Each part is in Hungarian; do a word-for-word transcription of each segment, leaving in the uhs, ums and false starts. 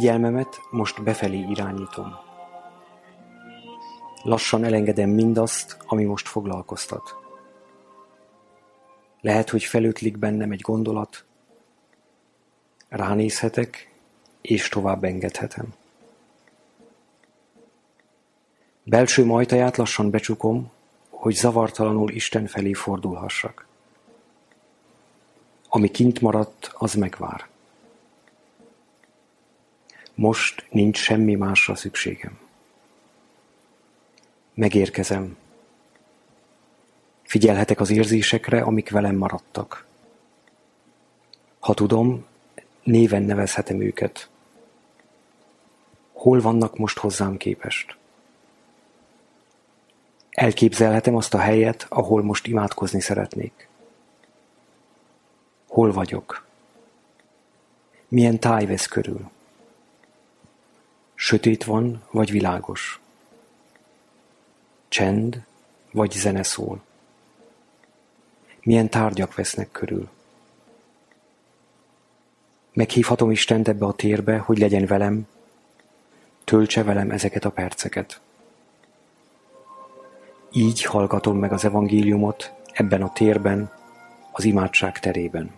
Figyelmemet most befelé irányítom. Lassan elengedem mindazt, ami most foglalkoztat. Lehet, hogy felötlik bennem egy gondolat, ránézhetek, és tovább engedhetem. Belső ajtaját lassan becsukom, hogy zavartalanul Isten felé fordulhassak. Ami kint maradt, az megvár. Most nincs semmi másra szükségem. Megérkezem. Figyelhetek az érzésekre, amik velem maradtak. Ha tudom, néven nevezhetem őket. Hol vannak most hozzám képest? Elképzelhetem azt a helyet, ahol most imádkozni szeretnék. Hol vagyok? Milyen táj vesz körül? Sötét van, vagy világos? Csend, vagy zene szól? Milyen tárgyak vesznek körül? Meghívhatom Istent ebbe a térbe, hogy legyen velem, töltse velem ezeket a perceket. Így hallgatom meg az evangéliumot ebben a térben, az imádság terében.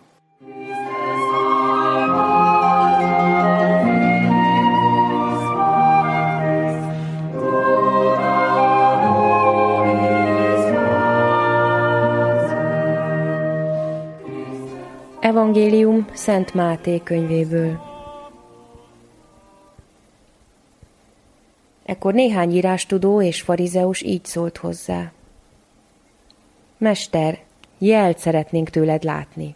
Evangélium Szent Máté könyvéből. Ekkor néhány írástudó és farizeus így szólt hozzá. Mester, jelt szeretnénk tőled látni.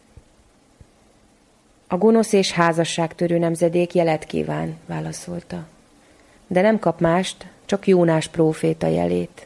A gonosz és házasságtörő nemzedék jelet kíván, válaszolta. De nem kap mást, csak Jónás próféta jelét.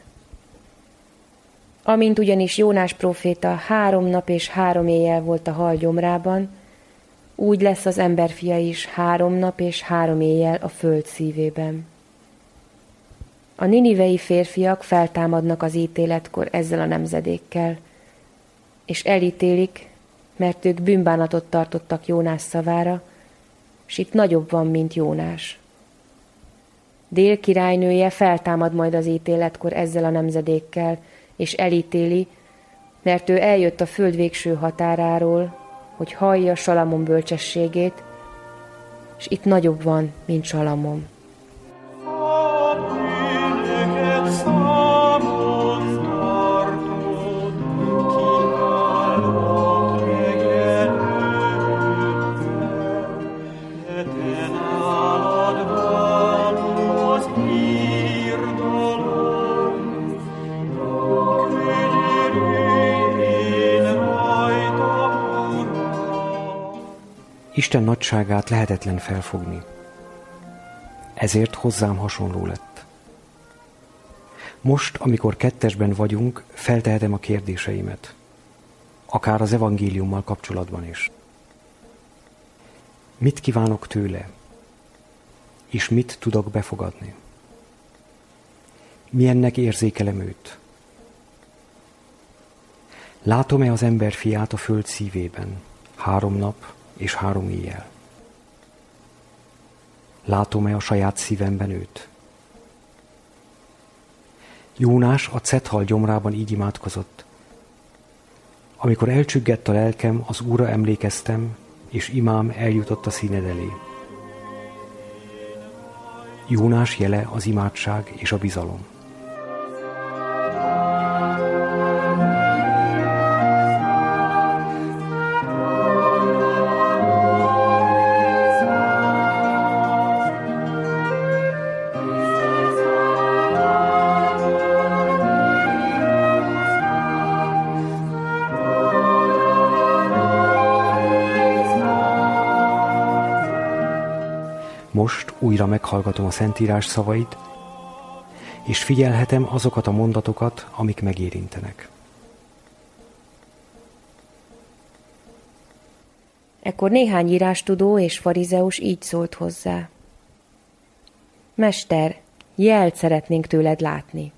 Amint ugyanis Jónás próféta három nap és három éjjel volt a hal gyomrában, úgy lesz az emberfia is három nap és három éjjel a föld szívében. A ninivei férfiak feltámadnak az ítéletkor ezzel a nemzedékkel, és elítélik, mert ők bűnbánatot tartottak Jónás szavára, s itt nagyobb van, mint Jónás. Dél királynője feltámad majd az ítéletkor ezzel a nemzedékkel, és elítéli, mert ő eljött a föld végső határáról, hogy hallja Salamon bölcsességét, és itt nagyobb van, mint Salamon. Isten nagyságát lehetetlen felfogni. Ezért hozzám hasonló lett. Most, amikor kettesben vagyunk, feltehetem a kérdéseimet. Akár az evangéliummal kapcsolatban is. Mit kívánok tőle? És mit tudok befogadni? Milyennek érzékelem őt? Látom-e az ember fiát a föld szívében, három nap és három éjjel? Látom-e a saját szívemben őt? Jónás a cethal gyomrában így imádkozott. Amikor elcsüggett a lelkem, az Úrra emlékeztem, és imám eljutott a színed elé. Jónás jele az imádság és a bizalom. Most újra meghallgatom a Szentírás szavait, és figyelhetem azokat a mondatokat, amik megérintenek. Ekkor néhány írástudó és farizeus így szólt hozzá. Mester, jelt szeretnénk tőled látni.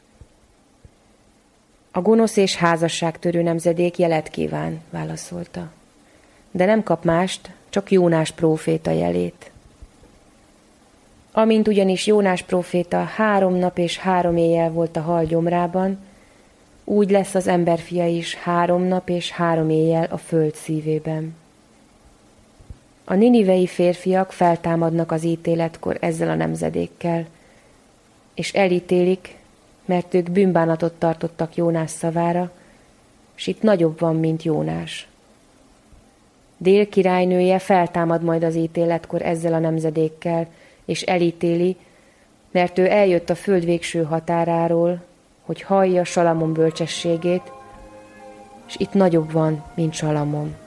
A gonosz és házasságtörő nemzedék jelet kíván, válaszolta. De nem kap mást, csak Jónás próféta jelét. Amint ugyanis Jónás próféta három nap és három éjjel volt a hal gyomrában, úgy lesz az emberfia is három nap és három éjjel a föld szívében. A ninivei férfiak feltámadnak az ítéletkor ezzel a nemzedékkel, és elítélik, mert ők bűnbánatot tartottak Jónás szavára, s itt nagyobb van, mint Jónás. Dél királynője feltámad majd az ítéletkor ezzel a nemzedékkel, és elítéli, mert ő eljött a föld végső határáról, hogy hallja Salamon bölcsességét, és itt nagyobb van, mint Salamon.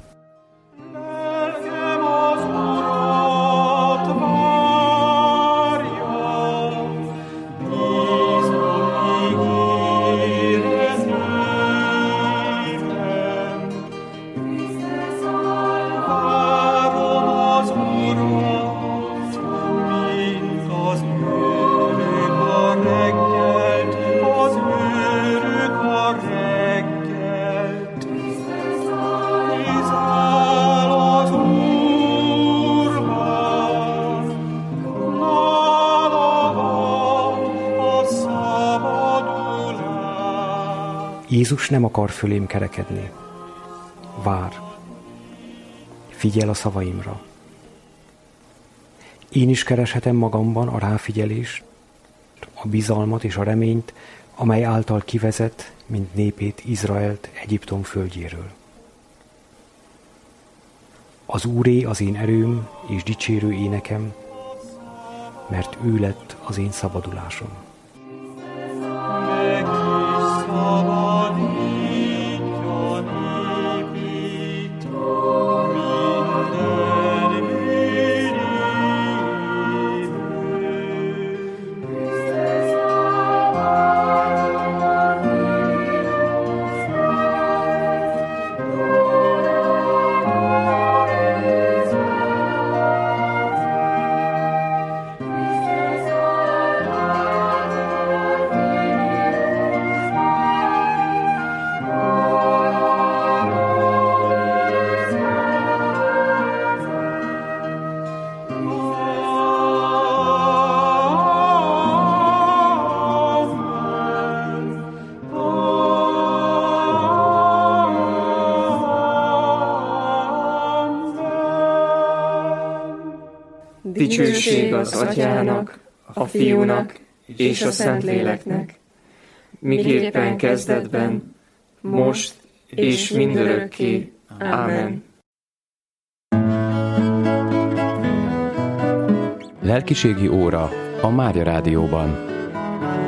Jézus nem akar fölém kerekedni. Vár. Figyel a szavaimra. Én is kereshetem magamban a ráfigyelést, a bizalmat és a reményt, amely által kivezet, mint népét, Izraelt Egyiptom földjéről. Az Úré az én erőm és dicsérő énekem, mert ő lett az én szabadulásom. Dicsőség az Atyának, a Fiúnak és a Szentléleknek, miképpen kezdetben, most és mindörökké. Ámen. Lelkiségi óra a Mária Rádióban.